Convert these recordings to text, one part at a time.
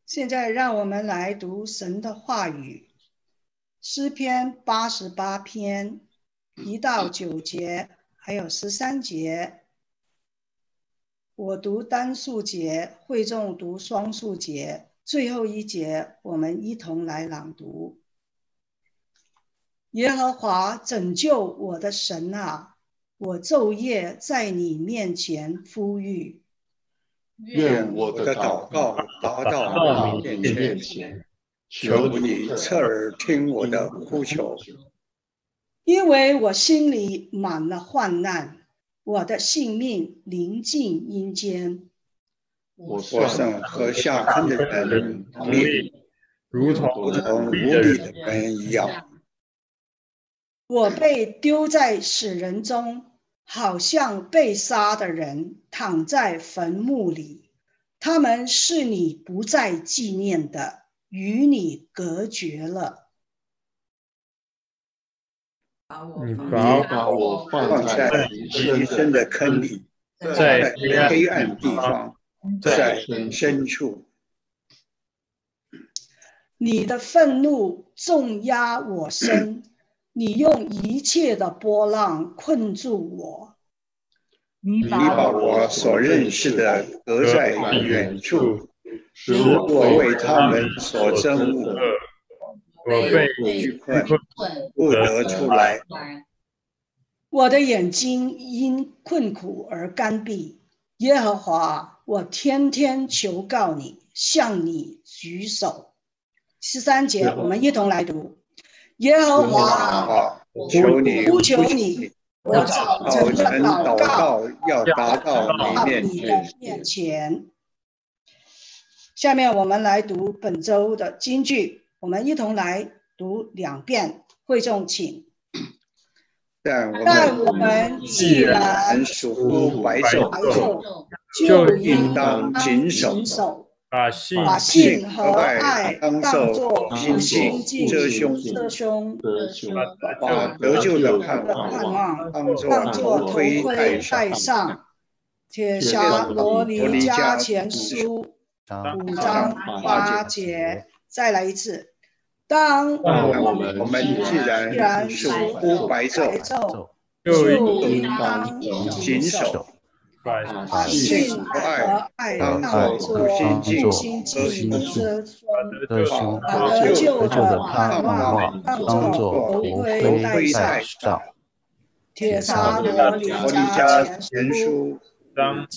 现在让我们来读神的话语，诗篇88篇1到9节，还有13节。我读单数节，会众读双数节，最后一节我们一同来朗读。耶和华拯救我的神啊，我昼夜在你面前呼吁。 愿我的祷告达到你面前，求你侧耳听我的呼求。 因为我心里满了患难，我的性命临近阴间。 我算和下坑的人同命，如同无理的人一样。 我被丢在死人中，好像被杀的人躺在坟墓里。他们是你不再纪念的，与你隔绝了。 你把我放在极深的坑里，在黑暗地方，在深处。 你的愤怒重压我身，你用一切的波浪困住我。 你把我所认识的隔在远处，使我为他们所憎恶。我被拘困，不得出来。 我的眼睛因困苦而干闭。耶和华，我天天求告你，向你举手。13节，我们一同来读。耶和华， 求你， 呼求你，我早晨的祷告要达到你面前。下面我们来读本周的金句，我们一同来读2遍，会众请。但我们既然属乎白昼，就应当谨守，把信和爱当作心镜遮胸，把得救的盼望当作头盔戴上。帖撒罗尼迦前书5章8节，再来一次。当我们既然属乎白昼，就应当谨守，把信和爱当作心镜遮胸，把得救的盼望当作头盔戴上。帖撒罗尼迦前书5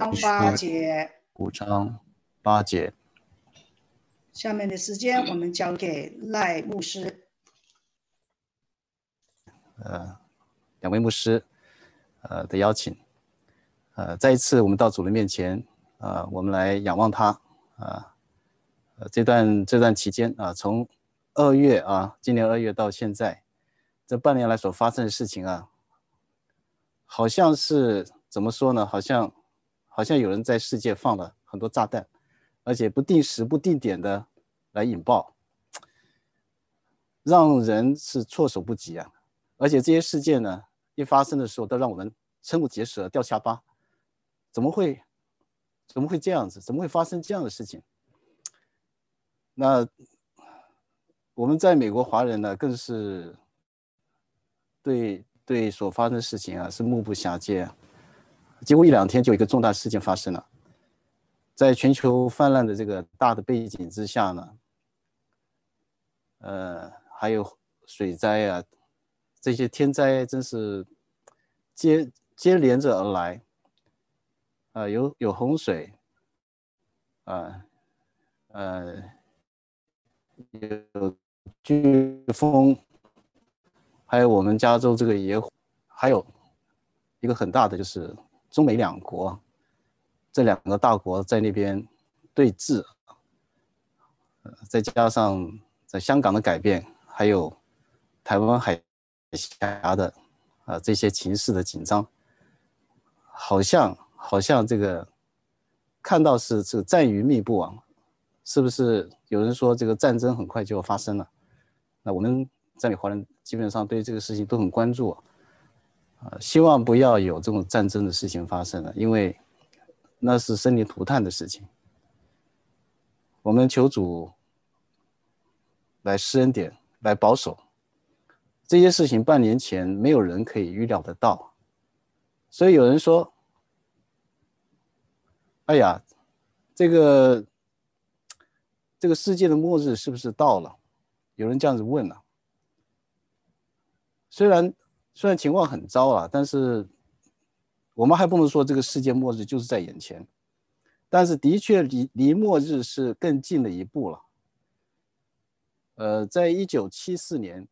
章8节。下面的时间我们交给赖牧师。 2位牧师的邀请，再一次我们到主的面前，我们来仰望他。这段期间从2月今年2月到现在，这半年来所发生的事情好像是怎么说呢？好像有人在世界放了很多炸弹，而且不定时不定点的来引爆，让人是措手不及啊！而且这些事件呢，一发生的时候，都让我们瞠目结舌、掉下巴。怎么会这样子？怎么会发生这样的事情？那我们在美国华人呢，更是对所发生的事情是目不暇接。几乎1-2天就有一个重大事件发生了。在全球泛滥的这个大的背景之下呢，还有水灾这些天灾真是接连着而来。有洪水，有飓风，还有我们加州这个野火，还有一个很大的就是中美2国，这2个大国在那边对峙，再加上在香港的改变，还有台湾海峡的这些情势的紧张，好像这个看到是这个战云密布是不是有人说这个战争很快就要发生了？那我们在美华人基本上对这个事情都很关注希望不要有这种战争的事情发生了，因为那是生灵涂炭的事情。 我们求主来施恩典，来保守。这些事情半年前没有人可以预料得到，所以有人说，哎呀，这个世界的末日是不是到了？有人这样子问了。虽然情况很糟啊，但是我们还不能说这个世界末日就是在眼前，但是的确离末日是更近了一步了。在1974年，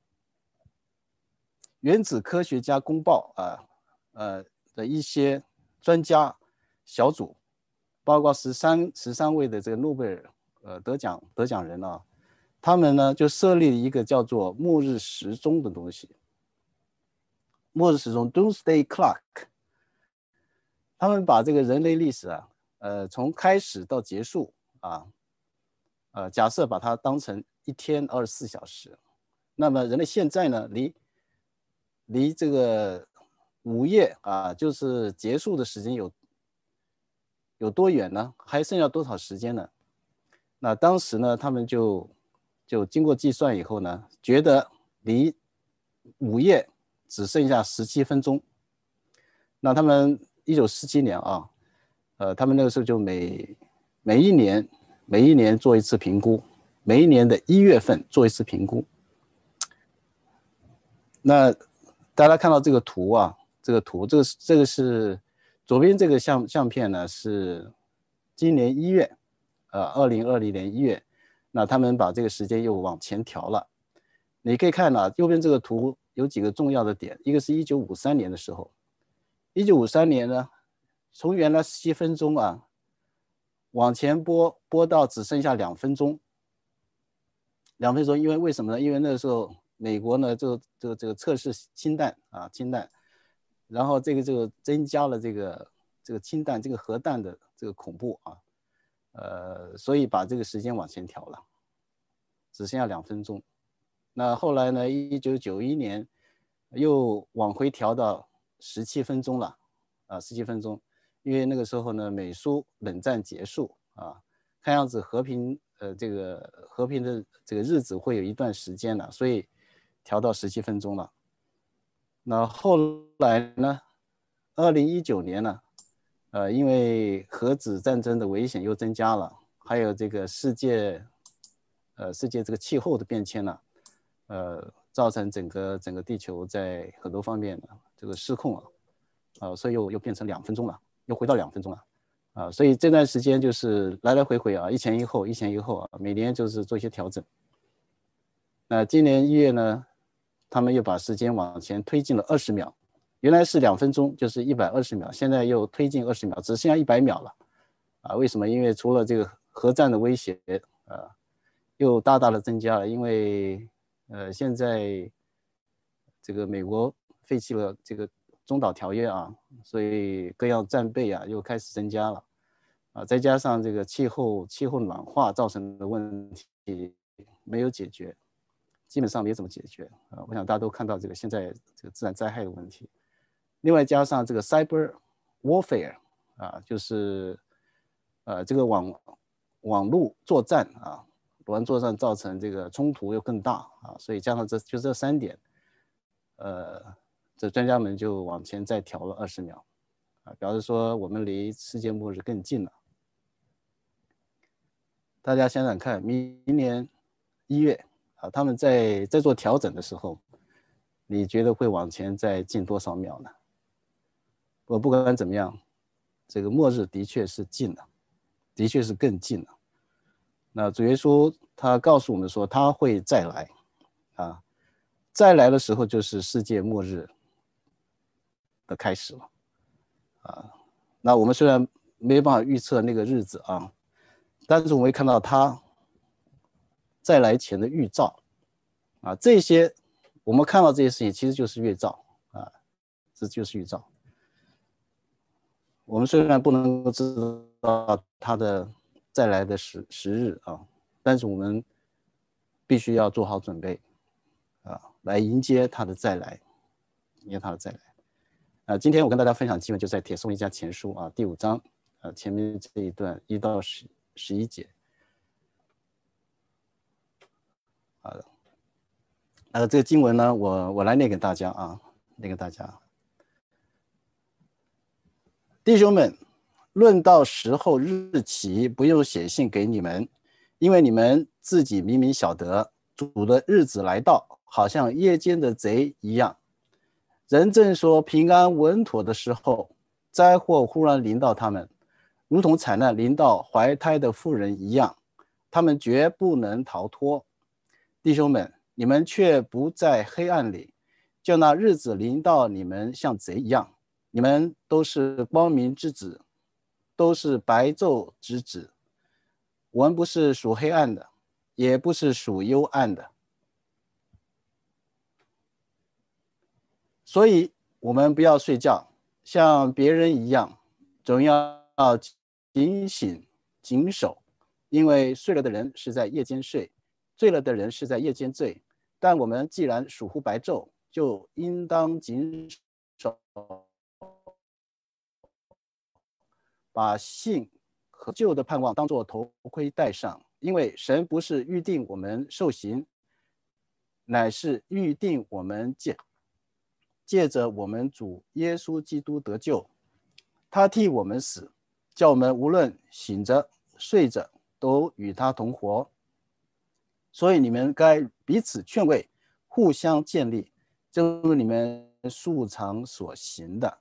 原子科学家公报的一些专家小组，包括13位的这个诺贝尔得奖人啊，他们呢就设立了一个叫做末日时钟的东西。末日时钟 Doomsday Clock， 他们把这个人类历史从开始到结束假设把它当成1天24小时，那么人类现在呢离这个午夜就是结束的时间有多远呢？还剩下多少时间呢？那当时呢，他们就经过计算以后呢，觉得离午夜只剩下17分钟。那他们1947年他们那个时候就每一年做一次评估，每一年的1月份做一次评估。那大家看到这个图这个是左边这个相片呢，是今年1月，2020年1月，那他们把这个时间又往前调了。你可以看右边这个图有几个重要的点，一个是1953年的时候，1953年呢，从原来7分钟往前拨到只剩下2分钟，2分钟，因为为什么呢？因为那个时候美国呢这个测试氢弹，然后这个增加了这个氢弹这个核弹的这个恐怖所以把这个时间往前调了，只剩下2分钟。那后来呢，1991年又往回调到17分钟了，17分钟，因为那个时候呢，美苏冷战结束看样子和平的这个日子会有一段时间了，所以调到17分钟了。那后来呢，2019年呢，因为核子战争的危险又增加了，还有这个世界这个气候的变迁呢，造成整个地球在很多方面呢这个失控所以又变成2分钟了，又回到2分钟了所以这段时间就是来来回回一前一后每年就是做一些调整。那今年1月呢，他们又把时间往前推进了20秒，原来是2分钟，就是120秒，现在又推进20秒，只剩下100秒了为什么？因为除了这个核战的威胁又大大的增加了，因为现在这个美国废弃了这个中导条约所以各样战备又开始增加了再加上这个气候暖化造成的问题没有解决，基本上没怎么解决我想大家都看到这个现在这个自然灾害的问题，另外加上这个 cyber warfare 就是这个网络作战网络作战造成这个冲突又更大所以加上这3点这专家们就往前再调了20秒表示说我们离世界末日更近了。大家想想看，明年1月他们在做调整的时候，你觉得会往前再进多少秒呢？我不管怎么样，这个末日的确是近了，的确是更近了。那主耶稣他告诉我们说他会再来再来的时候就是世界末日的开始了那我们虽然没办法预测那个日子但是我们会看到他再来前的预兆这些我们看到这些事情其实就是预兆这就是预兆。我们虽然不能够知道他的再来的时日但是我们必须要做好准备来迎接他的再来，今天我跟大家分享经文就在帖撒罗尼迦前书第5章前面这一段1到11节这个经文呢，我来念给大家啊，念给大家。弟兄们，论到时候日期，不用写信给你们，因为你们自己明明晓得，主的日子来到，好像夜间的贼一样。人正说平安稳妥的时候，灾祸忽然临到他们，如同惨难临到怀胎的妇人一样，他们绝不能逃脱。弟兄们，你们却不在黑暗里，叫那日子临到你们像贼一样。你们都是光明之子，都是白昼之子。我们不是属黑暗的，也不是属幽暗的。所以我们不要睡觉，像别人一样，总要警醒谨守，因为睡了的人是在夜间睡，醉了的人是在夜间醉。但我们既然属乎白昼，就应当谨守，把信和救的盼望当作头盔戴上，因为神不是预定我们受刑，乃是预定我们借着我们主耶稣基督得救。他替我们死，叫我们无论醒着睡着都与他同活。所以你们该彼此劝慰，互相建立，正如你们素常所行的。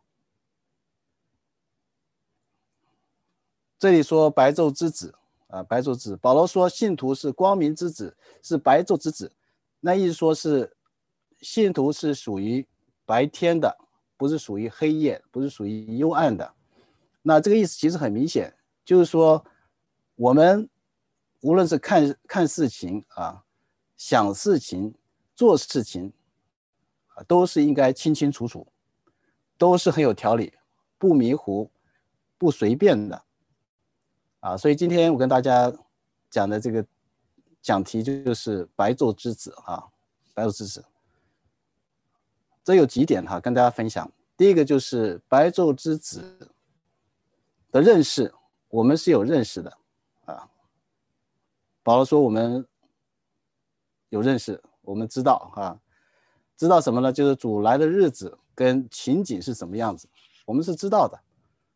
这里说白昼之子白昼之子，保罗说信徒是光明之子，是白昼之子，那意思说是信徒是属于白天的，不是属于黑夜，不是属于幽暗的。那这个意思其实很明显，就是说我们无论是看事情想事情做事情都是应该清清楚楚，都是很有条理，不迷糊，不随便的所以今天我跟大家讲的这个讲题就是白昼之子白昼之子。这有几点跟大家分享。第一个就是白昼之子的认识，我们是有认识的保罗说我们有认识，我们知道知道什么呢？就是主来的日子跟情景是什么样子，我们是知道的。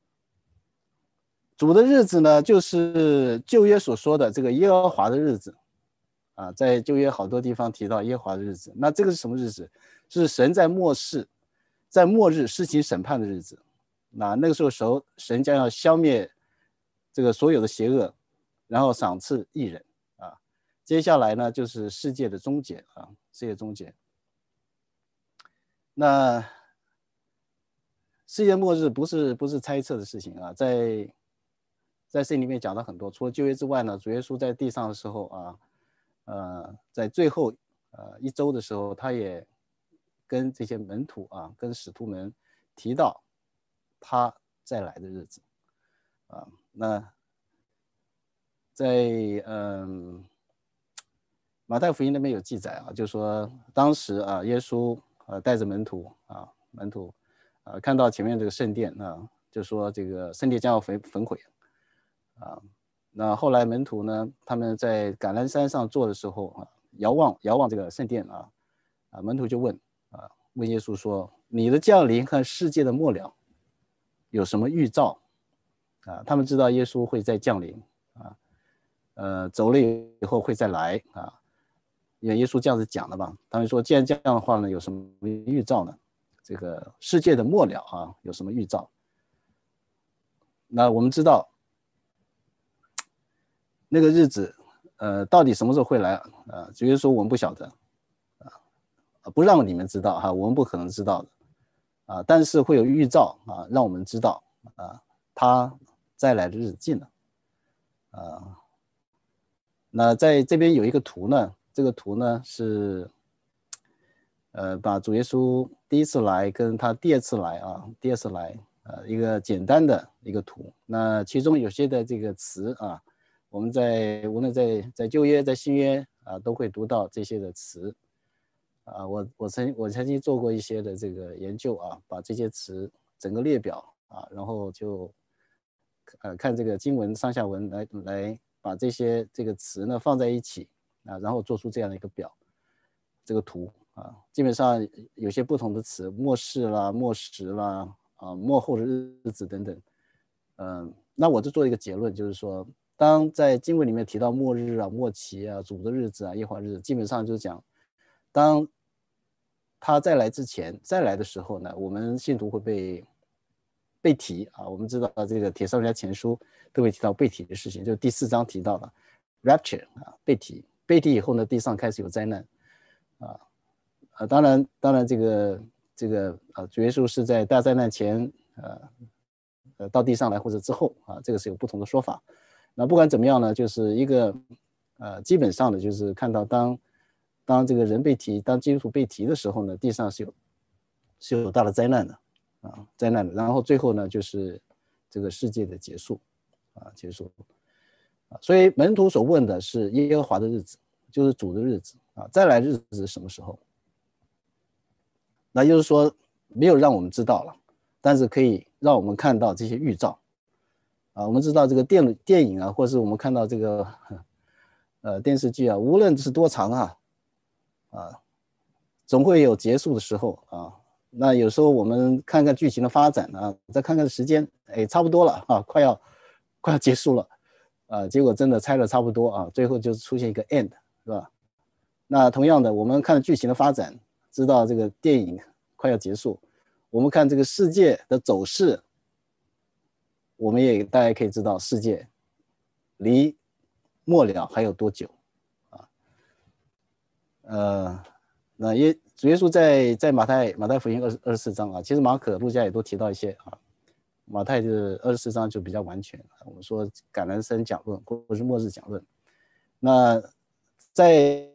主的日子呢，就是旧约所说的这个耶和华的日子在旧约好多地方提到耶和华的日子。那这个是什么日子？是神在末日施行审判的日子。那个时候神将要消灭这个所有的邪恶，然后赏赐义人接下来呢就是世界的终结世界终结。那世界末日不是猜测的事情在圣经里面讲了很多。除了旧约之外呢，主耶稣在地上的时候在最后一周的时候，他也跟这些门徒跟使徒们提到他再来的日子那在马太福音那边有记载就是说当时耶稣带着门徒看到前面这个圣殿就说这个圣殿将要焚毁那后来门徒呢，他们在橄榄山上坐的时候遥望这个圣殿门徒就问耶稣说：“你的降临和世界的末了有什么预兆？”他们知道耶稣会再降临走了以后会再来因为耶稣这样子讲了嘛。他们说，既然这样的话呢，有什么预兆呢？这个世界的末了有什么预兆？那我们知道那个日子到底什么时候会来主耶稣说我们不晓得不让你们知道我们不可能知道的但是会有预兆让我们知道他再来的日子近了那在这边有一个图呢，这个图呢是把主耶稣第一次来跟他第二次来一个简单的一个图。那其中有些的这个词我们无论在旧约在新约都会读到这些的词我曾经做过一些的这个研究把这些词整个列表然后就看这个经文上下文来把这个词呢放在一起然后做出这样的一个表，这个图基本上有些不同的词，末世啦、末时啦、末后的日子等等。那我就做一个结论，就是说，当在经文里面提到末日啊、末期啊、主的日子啊、耶和华日子，基本上就是讲，当他再来之前，再来的时候呢，我们信徒会被提啊。我们知道这个帖撒罗尼迦前书特别提到被提的事情，就是第4章提到了 rapture 被提以后呢，地上开始有灾难当然这个主耶稣是在大灾难前到地上来或者之后这个是有不同的说法。那不管怎么样呢，就是一个基本上的就是看到当这个人被提，当基督徒被提的时候呢，地上是有大的灾难的然后最后呢就是这个世界的结束所以门徒所问的是耶和华的日子，就是主的日子再来日子是什么时候？那就是说没有让我们知道了，但是可以让我们看到这些预兆我们知道这个电影或是我们看到这个电视剧无论是多长总会有结束的时候那有时候我们看看剧情的发展再看看时间，差不多了快要结束了结果真的猜的差不多最后就出现一个 end， 是吧？那同样的，我们看剧情的发展，知道这个电影快要结束，我们看这个世界的走势，我们也大概可以知道世界离末了还有多久那主耶稣在马太福音24章其实马可、路加也都提到一些马太就是24章就比较完全我们说橄榄山讲论或者是末日讲论。那在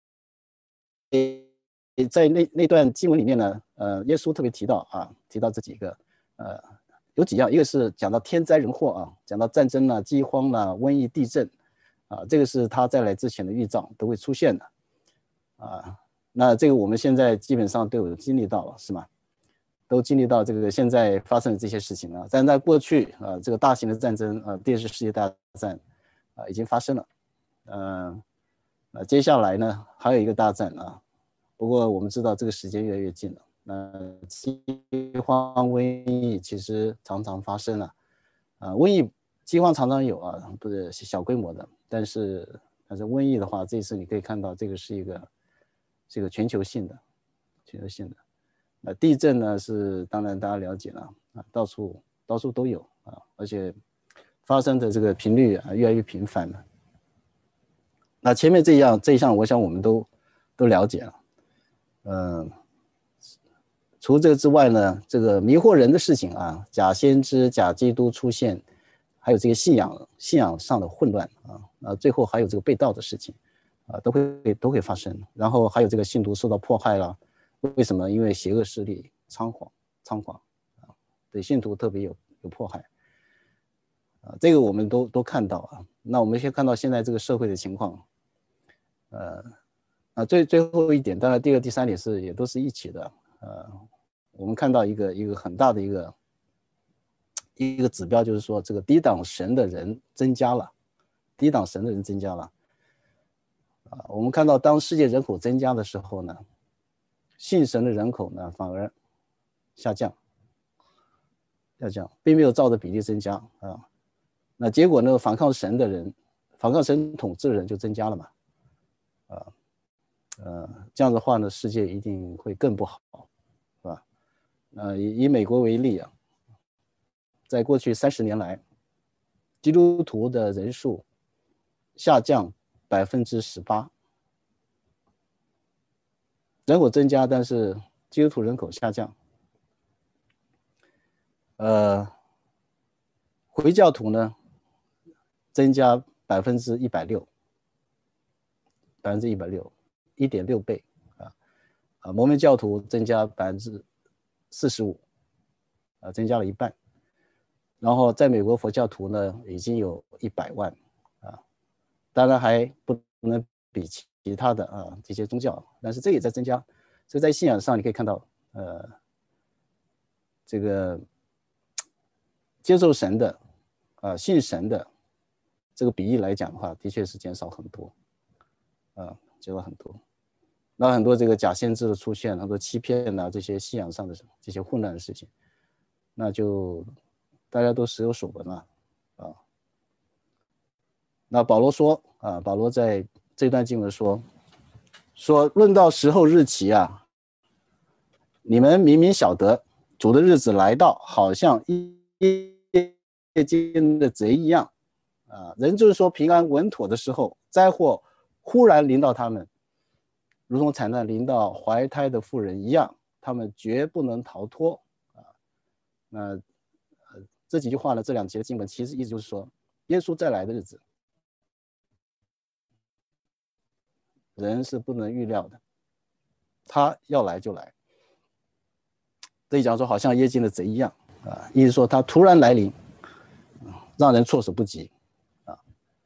那段经文里面呢耶稣特别提到这几个有几样，一个是讲到天灾人祸讲到战争饥荒瘟疫、地震这个是他再来之前的预兆都会出现的那这个我们现在基本上都有经历到了，是吗？都经历到这个现在发生的这些事情了。但在过去这个大型的战争第二次世界大战已经发生了接下来呢还有一个大战不过我们知道这个时间越来越近了。那饥荒瘟疫其实常常发生了瘟疫饥荒常常有不是小规模的，但是瘟疫的话，这次你可以看到这个是一个全球性的地震呢是当然大家了解了到处都有而且发生的这个频率越来越频繁了。那前面这一项我想我们都了解了除这个之外呢，这个迷惑人的事情假先知、假基督出现，还有这个信仰上的混乱最后还有这个被盗的事情都会发生。然后还有这个信徒受到迫害了，为什么？因为邪恶势力猖狂对信徒特别有迫害这个我们都看到那我们先看到现在这个社会的情况最后一点，当然第二、第三点也都是一起的我们看到一个很大的一个指标，就是说这个抵挡神的人增加了我们看到当世界人口增加的时候呢，信神的人口呢反而下降，并没有照着比例增加那结果呢，反抗神统治的人就增加了嘛这样的话呢，世界一定会更不好，是吧？以美国为例在过去30年来，基督徒的人数下降18%，人口增加，但是基督徒人口下降。回教徒呢增加160%，1.6倍摩门教徒增加45%，增加了一半。然后在美国佛教徒呢已经有100万当然还不能比其他的这些宗教，但是这也在增加。所以在信仰上你可以看到这个接受神的信神的这个比例来讲的话，的确是减少很多减少很多那很多这个假先知的出现，很多欺骗啊，这些信仰上的这些混乱的事情，那就大家都时有所闻了啊。那保罗说啊，保罗在这段经文说论到时候日期啊，你们明明晓得主的日子来到，好像夜间的贼一样啊。人就是说平安稳妥的时候，灾祸忽然临到他们，如同惨难临到怀胎的妇人一样，他们绝不能逃脱啊。那这几句话呢，这2节的经文其实意思就是说，耶稣再来的日子，人是不能预料的，他要来就来。这一讲说好像夜间的贼一样啊，意思说他突然来临，让人措手不及啊。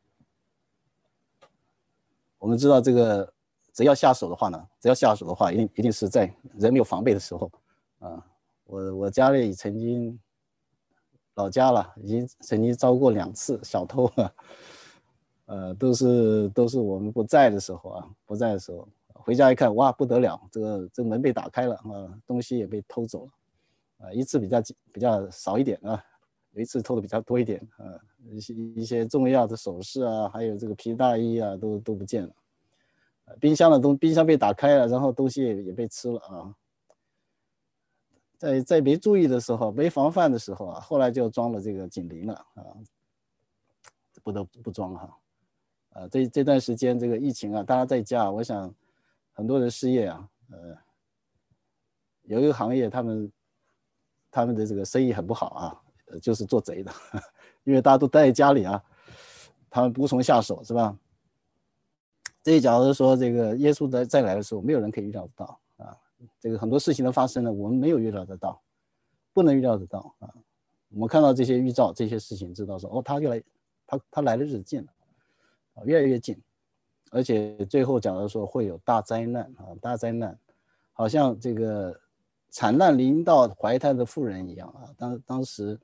我们知道这个贼要下手的话呢，一定是在人没有防备的时候啊。我家里曾经老家了，已经曾经遭过2次小偷啊，都是我们不在的时候啊，回家一看，哇，不得了，这个门被打开了啊，东西也被偷走了啊。一次比较少一点啊，有一次偷的比较多一点啊，一些重要的首饰啊，还有这个皮大衣啊，都不见了。冰箱被打开了，然后东西也被吃了啊。在没注意的时候，没防范的时候啊，后来就装了这个警铃了啊，不得不装哈。这段时间这个疫情啊，大家在家，我想很多人失业啊，有一个行业他们的这个生意很不好啊，就是做贼的，因为大家都待在家里啊，他们无从下手，是吧？这一讲是说这个耶稣再来的时候，没有人可以预料得到啊，这个很多事情的发生呢，我们没有预料得到，不能预料得到啊。我们看到这些预兆，这些事情，知道说哦，他来的日子近了。越来越近，而且最后讲的说会有大灾难啊，大灾难，好像这个惨难临到怀胎的妇人一样啊。当时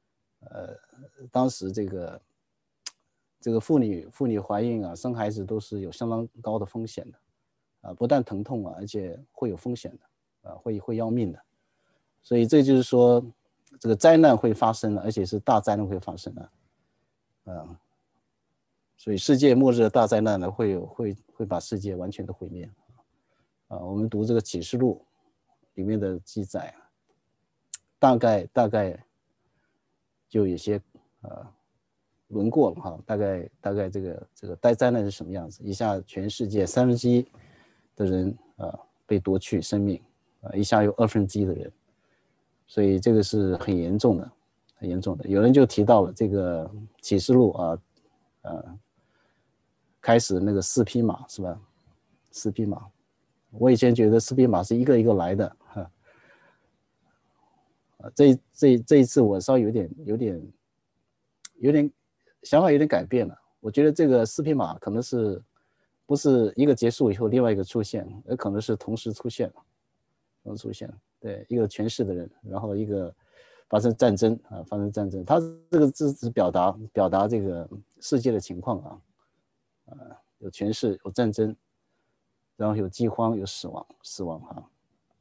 这个妇女怀孕啊，生孩子都是有相当高的风险的啊，不但疼痛啊，而且会有风险的啊，会要命的。所以这就是说，这个灾难会发生的，而且是大灾难会发生的啊。所以世界末日的大灾难呢，会把世界完全的毁灭啊。我们读这个启示录里面的记载，大概就有些轮过了哈，大概这个大灾难是什么样子？一下全世界1/3的人被夺去生命啊，一下有1/2的人，所以这个是很严重的，很严重的。有人就提到了这个启示录开始那个4匹马是吧？4匹马，我以前觉得4匹马是一个一个来的哈。这一次我稍微有点想法有点改变了。我觉得这个4匹马可能是不是一个结束以后另外一个出现，而可能是同时出现了。对，一个权势的人，然后一个发生战争。他这个字是表达这个世界的情况啊。有权势，有战争，然后有饥荒，有死亡哈。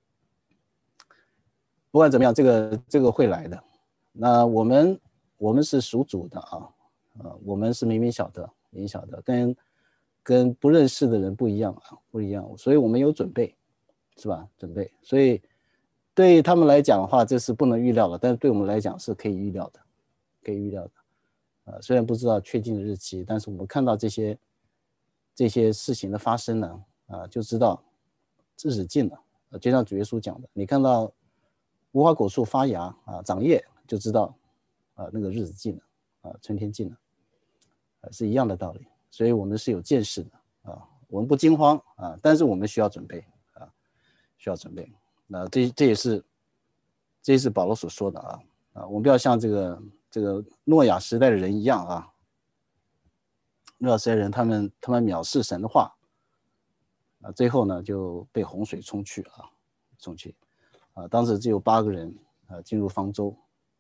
不管怎么样，这个会来的。那我们是属主的啊，我们是明晓得，跟不认识的人不一样啊，不一样。所以我们有准备，是吧？准备。所以对他们来讲的话，这是不能预料的，但是对我们来讲是可以预料的，可以预料的。虽然不知道确定的日期，但是我们看到这些事情的发生呢，就知道日子近了。就像主耶稣讲的，你看到无花果树发芽长叶，就知道那个日子近了春天近了，是一样的道理。所以我们是有见识的我们不惊慌但是我们需要准备需要准备。那这也是保罗所说的我们不要像这个诺亚时代的人一样诺亚时代人他们藐视神的话最后呢就被洪水冲去当时只有8个人进入方舟。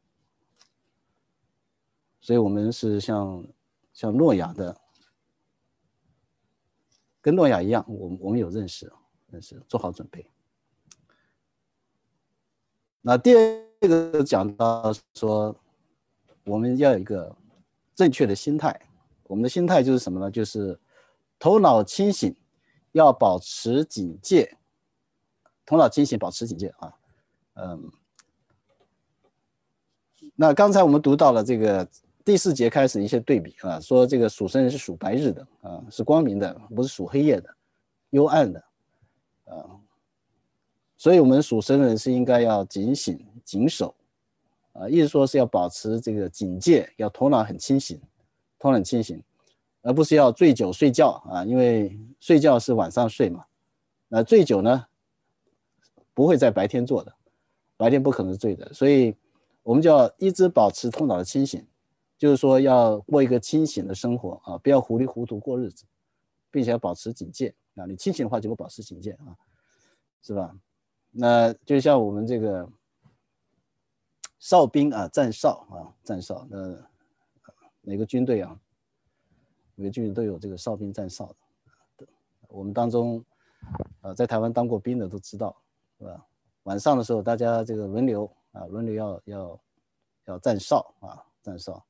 所以我们是像诺亚的，跟诺亚一样，我们有认识真是做好准备。那第二个讲到说，我们要有一个正确的心态。我们的心态就是什么呢？就是头脑清醒，要保持警戒。头脑清醒，保持警戒啊。那刚才我们读到了这个第4节开始一些对比啊，说这个属神人是属白日的啊，是光明的，不是属黑夜的、幽暗的啊。所以我们属神人是应该要警醒、谨守啊，意思说是要保持这个警戒，要头脑很清醒，头脑很清醒，而不是要醉酒睡觉啊，因为睡觉是晚上睡嘛，那醉酒呢不会在白天做的，白天不可能醉的，所以我们就要一直保持头脑的清醒，就是说要过一个清醒的生活啊，不要糊里糊涂过日子，并且要保持警戒啊。你清醒的话就会保持警戒啊，是吧？那就像我们这个哨兵啊，站哨啊，站哨。那每个军队啊，每个军队都有这个哨兵站哨的。我们当中在台湾当过兵的都知道，是吧？晚上的时候大家这个轮流啊，轮流要站哨啊，站哨。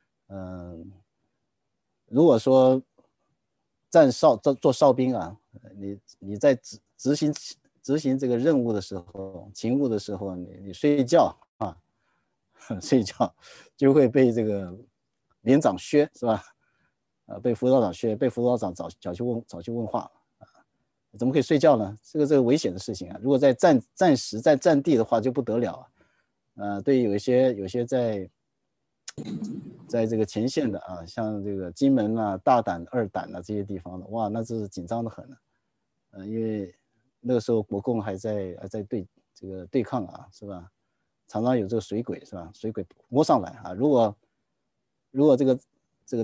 如果说站哨做哨兵啊，你在执行这个任务的时候、勤务的时候，你睡觉啊，睡觉就会被这个连长削，是吧？被辅导长削，被辅导长找去问话啊，怎么可以睡觉呢？这个危险的事情啊！如果在战时在战地的话就不得了啊。对于有一些在这个前线的啊，像这个金门啊、大胆、二胆啊这些地方的，哇，那是紧张的很了。因为那个时候国共还在对抗啊，是吧？常常有这个水鬼，是吧？水鬼摸上来啊，如果这个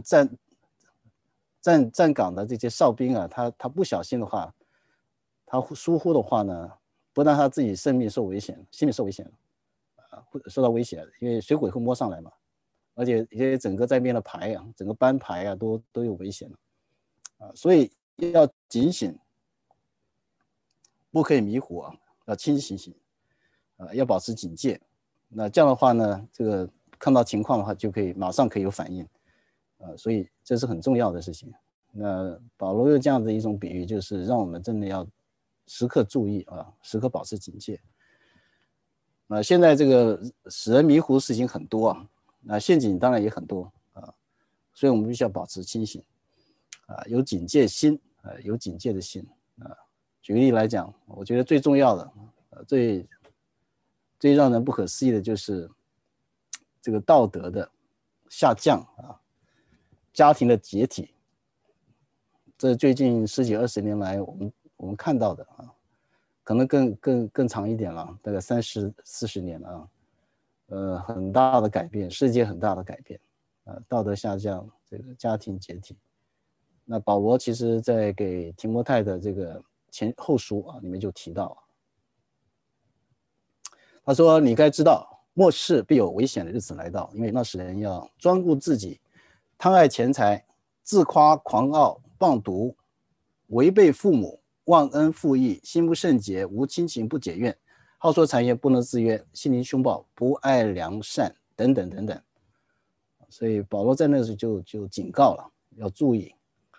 站岗的这些哨兵啊，他不小心的话，他疏忽的话呢，不但他自己生命受危险，性命受危险啊，会受到威胁，因为水鬼会摸上来嘛。而且整个在面的排啊，整个班排啊都有危险啊，所以要警醒，不可以迷糊啊，要清醒啊，要保持警戒。那这样的话呢，这个看到情况的话，就可以马上可以有反应所以这是很重要的事情。那保罗有这样的一种比喻，就是让我们真的要时刻注意啊，时刻保持警戒。现在这个使人迷糊事情很多啊。陷阱当然也很多啊，所以我们必须要保持清醒啊，有警戒心有警戒的心啊。举个例来讲，我觉得最重要的最让人不可思议的就是这个道德的下降啊，家庭的解体。这最近10几20年来我们看到的啊，可能更长一点了，大概30、40年了啊。很大的改变，世界很大的改变道德下降，这个家庭解体。那保罗其实在给提摩太的这个后书啊里面就提到他说你该知道末世必有危险的日子来到，因为那时人要专顾自己，贪爱钱财，自夸狂傲，谤毒，违背父母，忘恩负义，心不圣洁，无亲情，不解怨，好说谗言，不能自约，心灵凶暴，不爱良善，等等等等。所以保罗在那时就警告了，要注意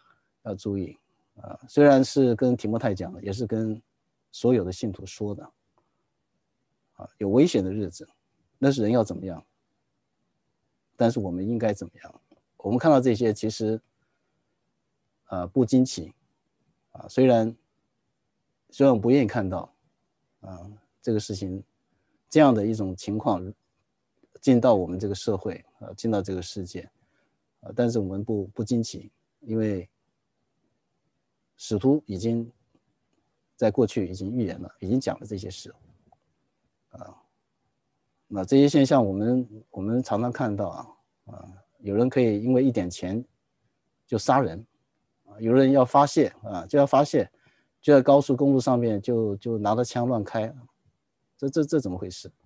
虽然是跟提摩太讲的，也是跟所有的信徒说的有危险的日子，那是人要怎么样，但是我们应该怎么样？我们看到这些其实不惊奇虽然我不愿意看到这个事情这样的一种情况进到我们这个社会进到这个世界但是我们不惊奇，因为使徒已经在过去已经预言了，已经讲了这些事那这些现象我们常常看到有人可以因为一点钱就杀人有人要发泄就在高速公路上面就拿着枪乱开这怎么回事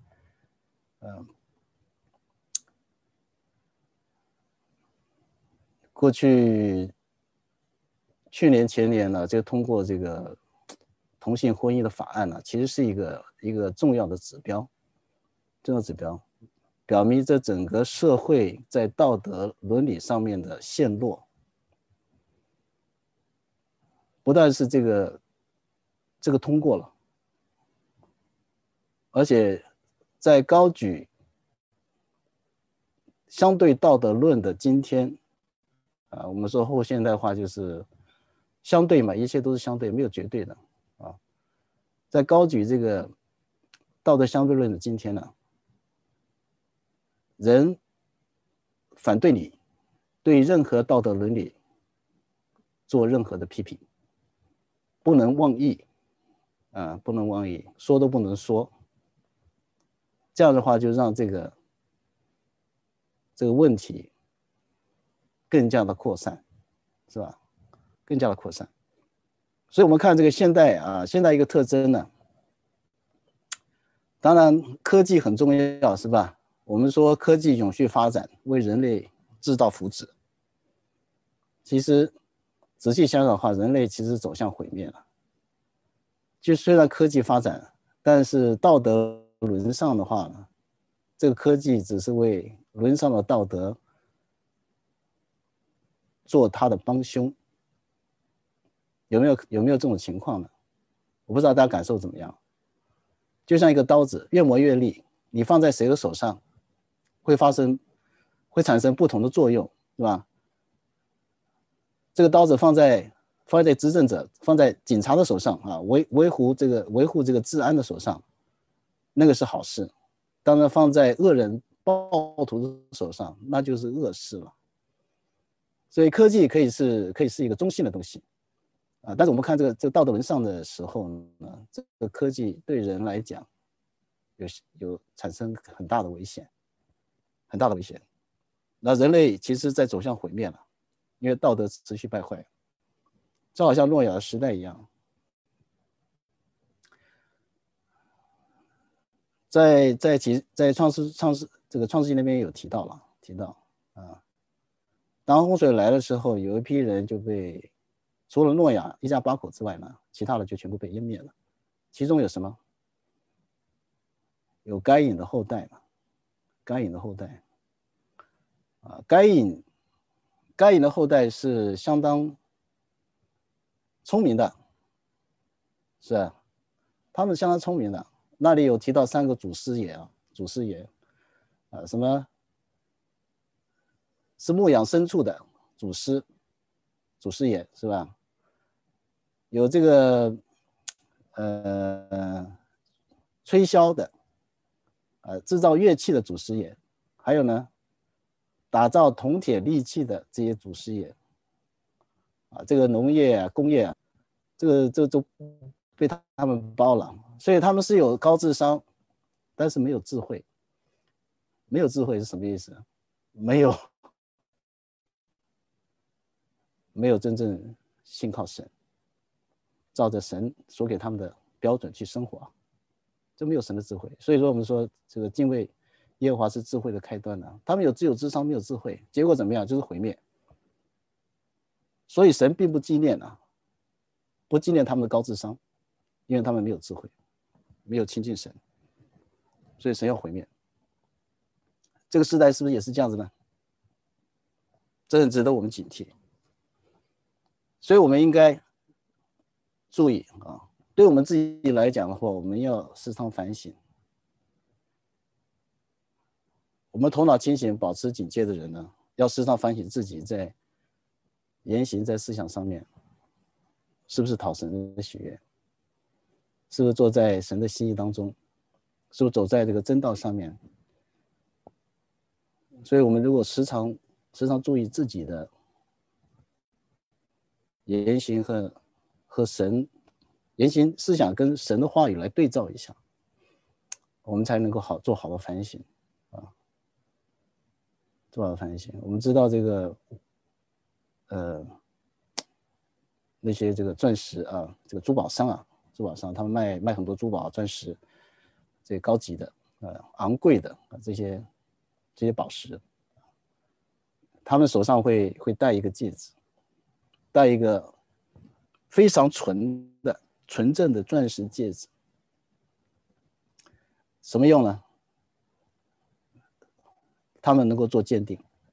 过去去年前年呢就通过这个同性婚姻的法案呢，其实是一个重要的指标，表明这整个社会在道德伦理上面的陷落。不但是这个通过了，而且在高举相对道德论的今天，我们说后现代化就是相对嘛，一切都是相对，没有绝对的啊。在高举这个道德相对论的今天呢，人反对你对任何道德伦理做任何的批评，不能妄议不能妄议，说都不能说。这样的话就让这个问题更加的扩散，是吧？更加的扩散。所以我们看这个现代一个特征呢，当然科技很重要，是吧？我们说科技永续发展，为人类制造福祉。其实仔细想想的话，人类其实走向毁灭了。就虽然科技发展，但是道德沦丧的话呢，这个科技只是为沦丧的道德做他的帮凶。有没有这种情况呢？我不知道大家感受怎么样。就像一个刀子，越磨越利，你放在谁的手上，会产生不同的作用，是吧？这个刀子放在执政者、放在警察的手上维护这个治安的手上，那个是好事。当然放在恶人暴徒的手上，那就是恶事了。所以科技可以是一个中性的东西但是我们看这个道德沦丧的时候呢，这个科技对人来讲有产生很大的危险，那人类其实在走向毁灭了，因为道德持续败坏，就好像诺亚的时代一样。在创世纪那边有提到当洪水来的时候，有一批人就被除了诺亚一家8口之外呢，其他的就全部被湮灭了。其中有什么？有该隐的后代该隐的后代是相当聪明的，是他们相当聪明的。那里有提到3个祖师爷什么是牧养牲畜的祖师爷，是吧？有这个吹箫的制造乐器的祖师爷，还有呢打造铜铁利器的这些祖师爷这个农业工业这个都被他们包了。所以他们是有高智商，但是没有智慧。没有智慧是什么意思？没有真正信靠神，照着神所给他们的标准去生活，这没有神的智慧。所以说我们说这个敬畏耶和华是智慧的开端呢。他们只有智商没有智慧，结果怎么样？就是毁灭。所以神并不纪念他们的高智商，因为他们没有智慧，没有亲近神，所以神要毁灭。这个时代是不是也是这样子呢？这很值得我们警惕。所以我们应该注意对我们自己来讲的话，我们要时常反省。我们头脑清醒、保持警戒的人呢，要时常反省自己在言行、在思想上面是不是讨神的喜悦，是不是坐在神的心意当中，是不是走在这个真道上面。所以我们如果时常注意自己的言行和神言行思想跟神的话语来对照一下，我们才能够做好的反省做好的反省。我们知道这个那些这个钻石这个珠宝商他们卖很多珠宝钻石，这高级的昂贵的这些宝石，他们手上会戴一个戒指，戴一个非常纯纯正的钻石戒指。什么用呢？他们能够做鉴定，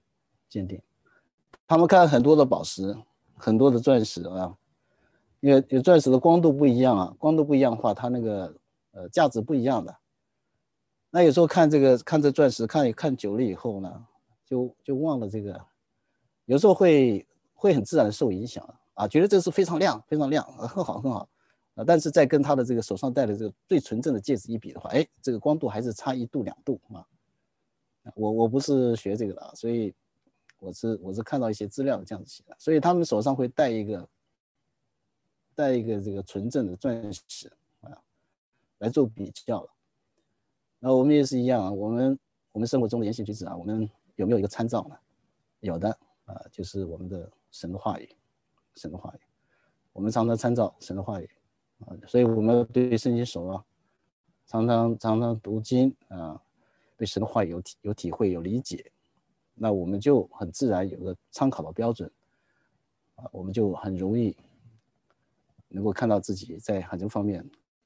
他们看很多的宝石，很多的钻石啊，因为钻石的光度不一样啊，光度不一样的话，它那个价值不一样的。那有时候看这钻石，看久了以后呢，就忘了这个，有时候会很自然的受影响啊，觉得这是非常亮，很好。但是再跟他的这个手上戴的这个最纯正的戒指一比的话，哎，这个光度还是差1度2度啊。我不是学这个的，所以我是看到一些资料这样子写的，所以他们手上会戴一个这个纯正的钻石啊，来做比较。那我们也是一样啊，我们生活中的言行举止啊，我们有没有一个参照呢？有的啊，就是我们的神的话语，我们常常参照神的话语啊，所以我们对圣经熟啊，常常读经啊。对神的话有体会有理解，那我们就很自然有个参考的标准啊，我们就很容易能够看到自己在很多方面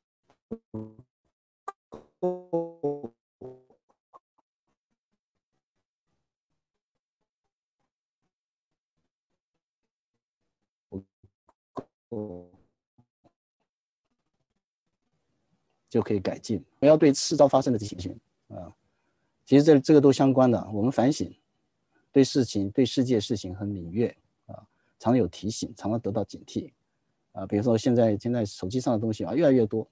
就可以改进。我们要对世遭发生的这些事情啊，其实这个都相关的。我们反省，对世界事情很敏锐啊，常有提醒，常得到警惕啊。比如说现在手机上的东西啊越来越多，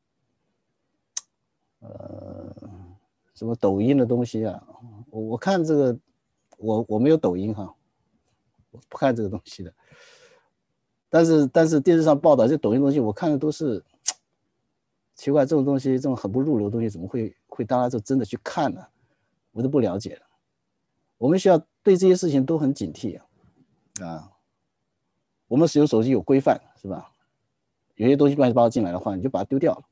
什么抖音的东西啊，我看这个我没有抖音哈，我不看这个东西的。但是电视上报道这抖音东西，我看的都是奇怪，这种东西，这种很不入流的东西，怎么会大家就真的去看呢？我都不了解了。我们需要对这些事情都很警惕啊。我们使用手机有规范是吧？有些东西乱七八糟进来的话，你就把它丢掉了。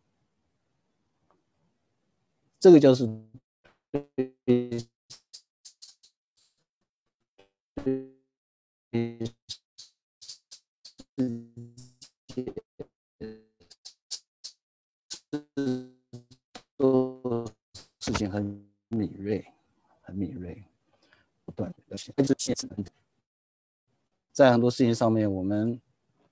这个就是事情很敏锐，不断的在很多事情上面，我们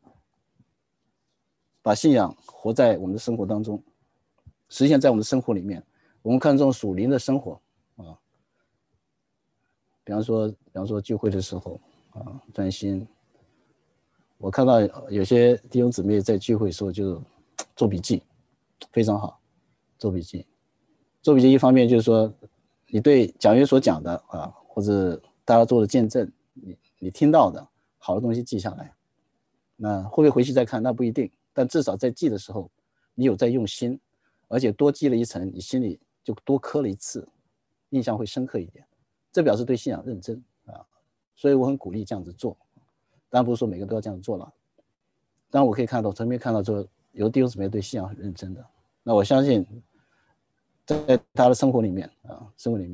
把信仰活在我们的生活当中，实现在我们的生活里面。我们看重属灵的生活啊，比方说聚会的时候啊，专心。我看到有些弟兄姊妹在聚会的时候就做笔记，非常好，做笔记一方面就是说你对讲员所讲的啊，或者大家做的见证，你听到的好的东西记下来，那会不会回去再看那不一定，但至少在记的时候你有在用心，而且多记了一层，你心里就多刻了一次，印象会深刻一点，这表示对信仰认真啊，所以我很鼓励这样子做。当然不是说每个都要这样做了，当然我可以看到曾经看到说有弟兄姊妹对信仰很认真的，那我相信在他的生活里面啊，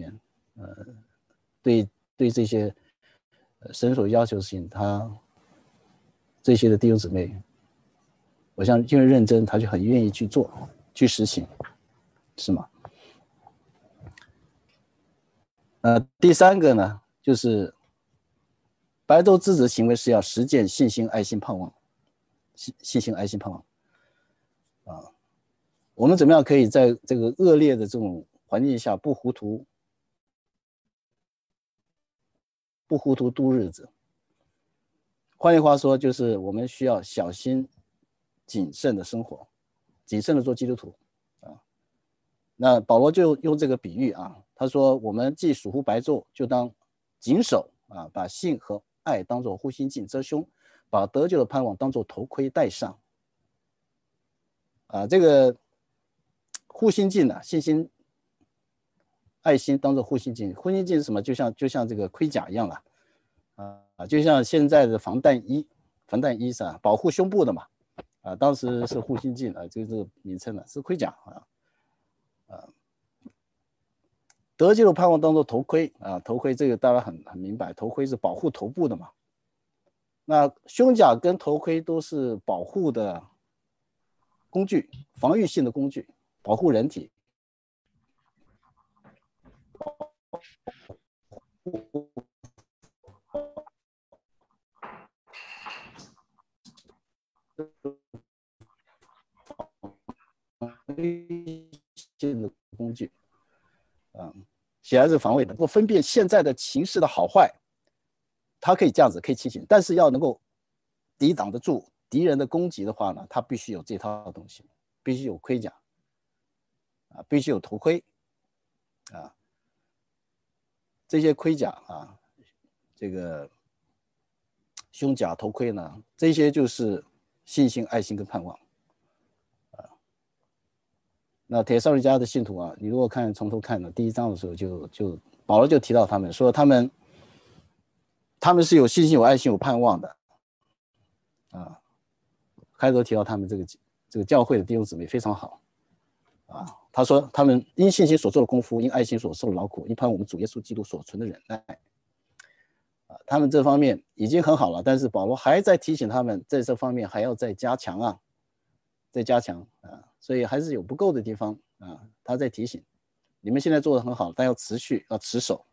对这些神所要求的事情，他这些的弟兄姊妹，我相信因为认真，他就很愿意去做去实行，是吗？第三个呢，就是白昼之子行为是要实践信心、爱心、盼望。信心、爱心、盼望啊，我们怎么样可以在这个恶劣的这种环境下不糊涂度日子？换句话说，就是我们需要小心谨慎的生活，谨慎的做基督徒啊。那保罗就用这个比喻啊，他说我们既属乎白昼，就当谨守啊，把信和爱当作护心镜遮胸，把得救的盼望当作头盔戴上啊。这个护心镜呢，信心、爱心当作护心镜。护心镜是什么？就像这个盔甲一样了啊，就像现在的防弹衣是吧？保护胸部的嘛啊，当时是护心镜啊，这个名称呢是盔甲啊。得救的盼望当作头盔啊，头盔这个大家很明白，头盔是保护头部的嘛。那胸甲跟头盔都是保护的工具，防御性的工具，保护人体。性的工具，显然是防卫的。能够分辨现在的情势的好坏，它可以这样子，可以清醒，但是要能够抵挡得住敌人的攻击的话呢，它必须有这套东西，必须有盔甲，必须有头盔，这些盔甲这个胸甲、头盔呢，这些就是信心、爱心跟盼望。那帖撒罗尼迦的信徒你如果从头看呢，第1章的时候就保罗就提到他们说他们是有信心、有爱心、有盼望的开头提到他们这个教会的弟兄姊妹非常好他说他们因信心所做的功夫，因爱心所受的劳苦，因盼望我们主耶稣基督所存的忍耐他们这方面已经很好了，但是保罗还在提醒他们在这方面还要再加强再加强所以还是有不够的地方他在提醒你们现在做得很好，但要持续，要持守。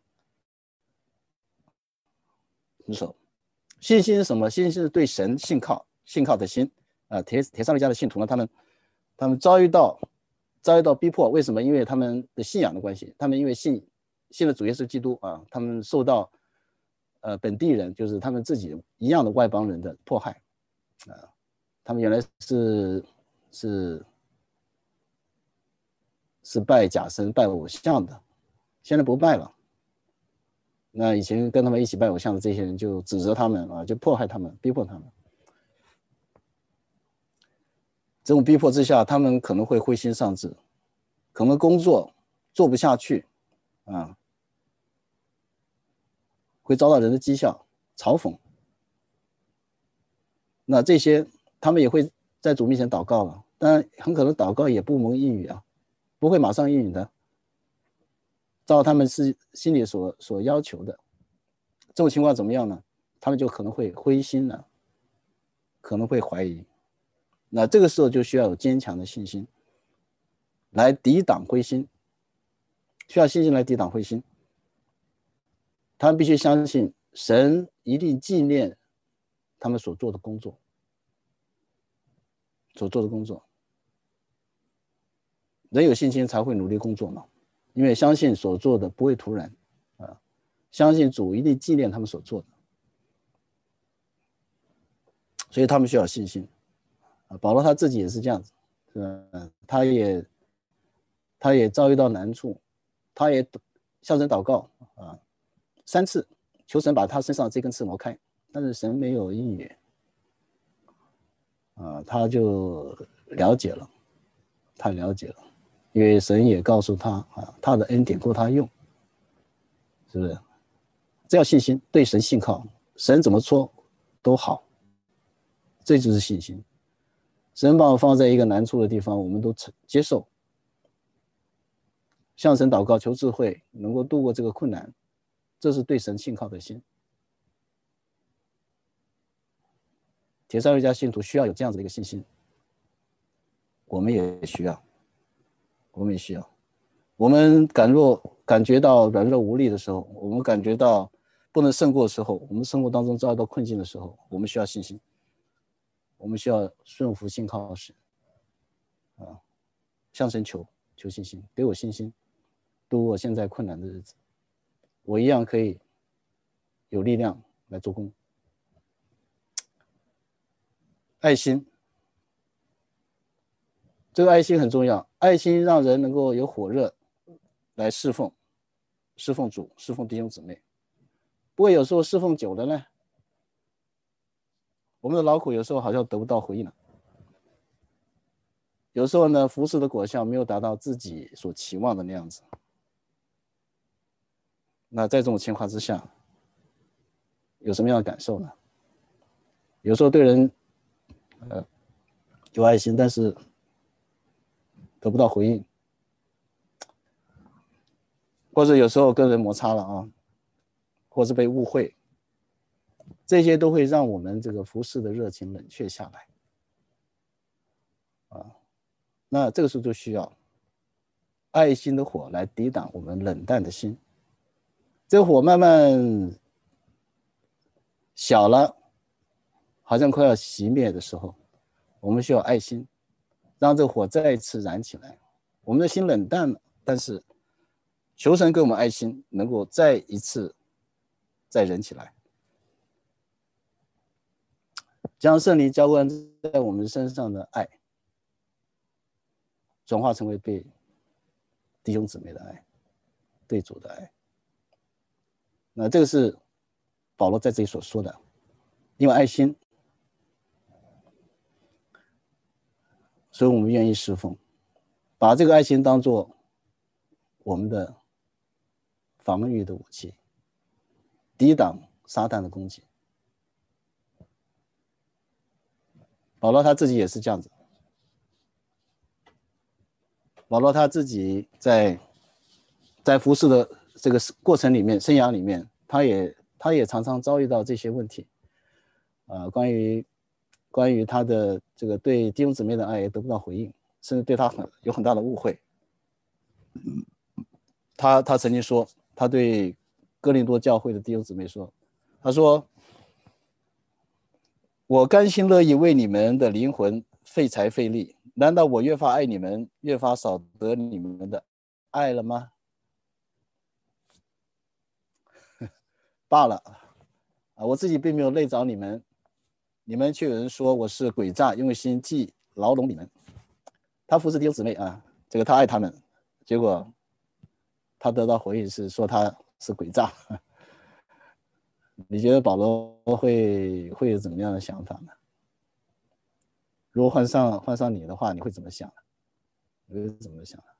信心是什么？信心是对神信靠的心帖撒罗尼迦的信徒呢，他们遭遇到逼迫，为什么？因为他们的信仰的关系，他们因为信了主耶稣基督他们受到本地人，就是他们自己一样的外邦人的迫害他们原来是拜假神、拜偶像的，现在不拜了。那以前跟他们一起拜偶像的这些人就指责他们就迫害他们、逼迫他们。这种逼迫之下，他们可能会灰心丧志，可能工作做不下去会遭到人的讥笑、嘲讽。那这些他们也会在主面前祷告了，但很可能祷告也不蒙应允不会马上应允的，照他们是心里所要求的。这种情况怎么样呢？他们就可能会灰心了，可能会怀疑。那这个时候就需要有坚强的信心来抵挡灰心，需要信心来抵挡灰心。他们必须相信神一定纪念他们所做的工作。人有信心才会努力工作嘛，因为相信所做的不会突然相信主一定纪念他们所做的，所以他们需要信心保罗他自己也是这样子他也遭遇到难处，他也向神祷告3次求神把他身上这根刺挪开，但是神没有应允他就了解了，因为神也告诉他他的恩典够他用，是不是？这要信心，对神信靠，神怎么说都好，这就是信心。神把我放在一个难处的地方，我们都接受，向神祷告求智慧，能够度过这个困难，这是对神信靠的心。帖撒罗尼迦信徒需要有这样子的一个信心，我们也需要。我们感觉到软弱无力的时候，我们感觉到不能胜过的时候，我们生活当中遭到困境的时候，我们需要信心，我们需要顺服信靠神向神求信心，给我信心度过现在困难的日子，我一样可以有力量来做工。爱心，这个爱心很重要，爱心让人能够有火热来侍奉主，侍奉弟兄姊妹。不过有时候侍奉久了呢，我们的劳苦有时候好像得不到回应了，有时候呢服侍的果效没有达到自己所期望的那样子。那在这种情况之下有什么样的感受呢？有时候对人有爱心，但是得不到回应，或者有时候跟人摩擦了或是被误会，这些都会让我们这个服侍的热情冷却下来那这个时候就需要爱心的火来抵挡我们冷淡的心。这个火慢慢小了，好像快要熄灭的时候，我们需要爱心，让这个火再一次燃起来。我们的心冷淡了，但是求神给我们爱心，能够再一次再燃起来，将圣灵浇灌在我们身上的爱转化成为对弟兄姊妹的爱，对主的爱。那这个是保罗在这里所说的，因为爱心，所以我们愿意侍奉，把这个爱心当作我们的防御的武器，抵挡撒旦的攻击。保罗他自己也是这样子，保罗他自己在服事的这个过程里面，生涯里面，他也常常遭遇到这些问题，关于他的这个对弟兄姊妹的爱也得不到回应，甚至对他有很大的误会。他曾经说，他对哥林多教会的弟兄姊妹说，他说：“我甘心乐意为你们的灵魂费财费力，难道我越发爱你们，越发少得你们的爱了吗？罢了，我自己并没有累着你们，你们却有人说我是诡诈，用心计牢笼你们。”他服侍弟兄姊妹啊，这个他爱他们，结果他得到回应是说他是诡诈。你觉得保罗会有怎么样的想法呢？如果换上你的话，你会怎么想？你会怎么想？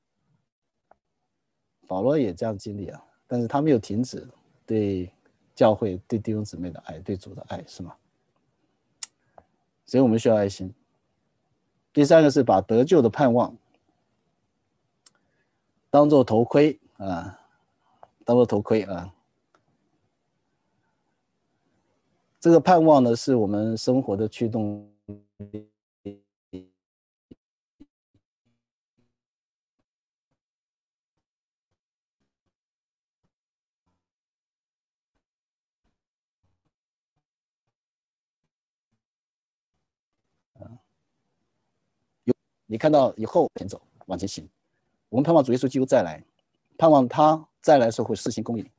保罗也这样经历啊，但是他没有停止对教会、对弟兄姊妹的爱、对主的爱，是吗？所以我们需要爱心。第三个是把得救的盼望当作头盔啊，当作头盔啊。这个盼望呢，是我们生活的驱动力。你看到以后前走，往前行。我们盼望主耶稣基督再来，盼望他再来的时候会施行公义，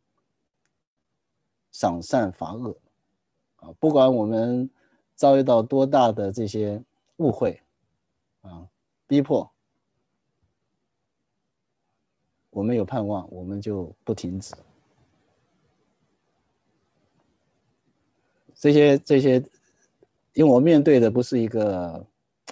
赏善罚恶啊！不管我们遭遇到多大的这些误会啊、逼迫，我们有盼望，我们就不停止。这些，因为我面对的不是一个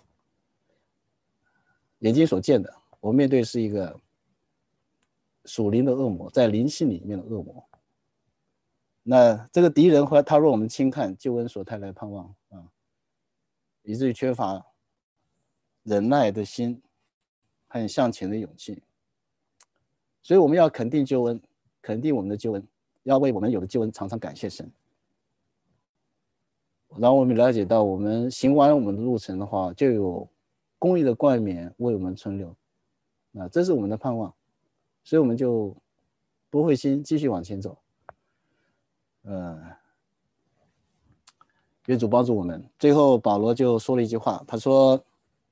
眼睛所见的，我面对是一个属灵的恶魔，在灵性里面的恶魔。那这个敌人他若我们轻看救恩所带来的盼望啊，以至于缺乏忍耐的心和向前的勇气。所以我们要肯定救恩，肯定我们的救恩，要为我们有的救恩常常感谢神。然后我们了解到，我们行完我们的路程的话，就有公义的冠冕为我们存留，这是我们的盼望，所以我们就不灰心，继续往前走。愿主帮助我们。最后保罗就说了一句话，他说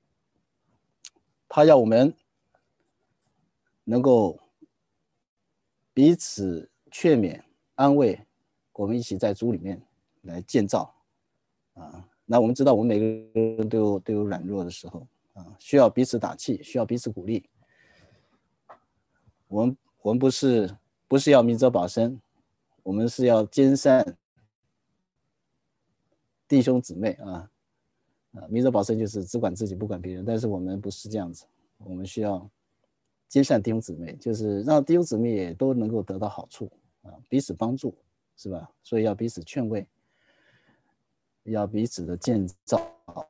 他要我们能够彼此劝勉安慰，我们一起在主里面来建造那我们知道我们每个人都有软弱的时候需要彼此打气，需要彼此鼓励。我们不是要明哲保身，我们是要兼善弟兄姊妹明哲保身就是只管自己不管别人，但是我们不是这样子，我们需要兼善弟兄姊妹，就是让弟兄姊妹也都能够得到好处彼此帮助，是吧？所以要彼此劝慰，要彼此的建造，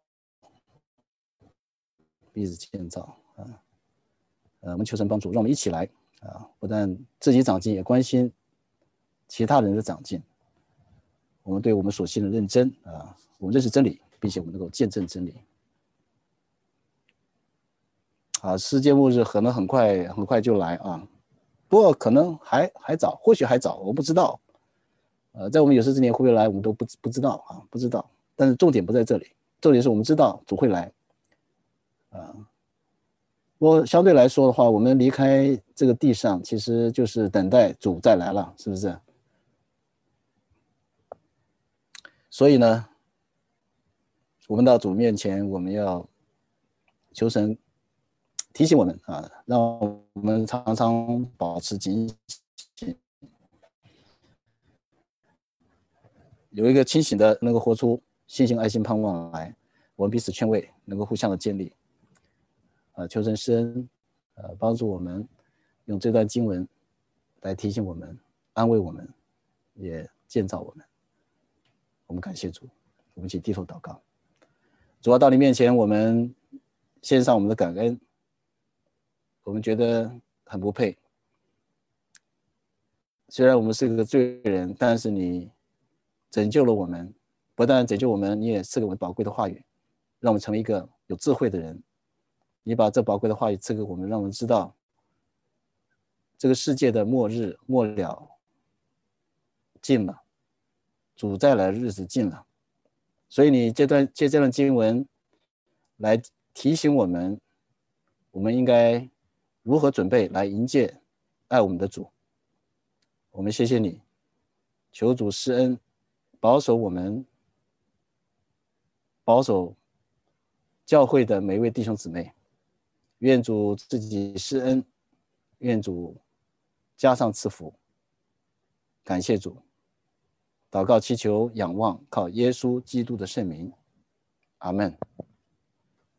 彼此建造我们求神帮助，让我们一起来不但自己长进，也关心其他人的长进。我们对我们所信的认真我们认识真理，并且我们能够见证真理。 世界末日可能很快就来啊，不过可能还早，或许还早，我不知道。在我们有生之年会不会来，我们都不知道啊，不知道。但是重点不在这里，重点是我们知道主会来。我相对来说的话，我们离开这个地上，其实就是等待主再来了，是不是？所以呢，我们到主面前，我们要求神提醒我们啊，让我们常常保持警醒，有一个清醒的能够活出信心、爱心、盼望来，我们彼此劝慰，能够互相的建立。求神施恩，帮助我们用这段经文来提醒我们、安慰我们，也建造我们。我们感谢主，我们一起低头祷告。主啊，到你面前，我们献上我们的感恩。我们觉得很不配，虽然我们是个罪人，但是你拯救了我们，不但拯救我们，你也赐给我们宝贵的话语，让我们成为一个有智慧的人。你把这宝贵的话语赐给我们，让我们知道这个世界的末日末了近了，主再来的日子近了。所以你借这段经文来提醒我们，我们应该如何准备来迎接爱我们的主。我们谢谢你，求主施恩，保守我们，保守教会的每一位弟兄姊妹。愿主自己施恩，愿主加上赐福。感谢主，祷告祈求仰望靠耶稣基督的圣名，阿们。